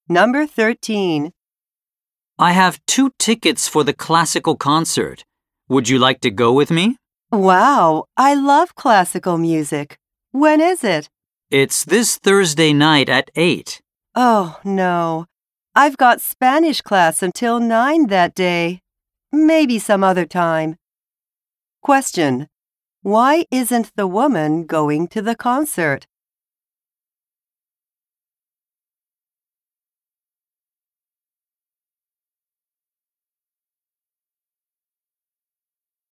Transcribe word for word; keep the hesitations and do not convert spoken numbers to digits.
Number thirteen. I have two tickets for the classical concert. Would you like to go with me? Wow, I love classical music. When is it? It's this Thursday night at eight. Oh, no. I've got Spanish class until nine that day. Maybe some other time. Question. Why isn't the woman going to the concert?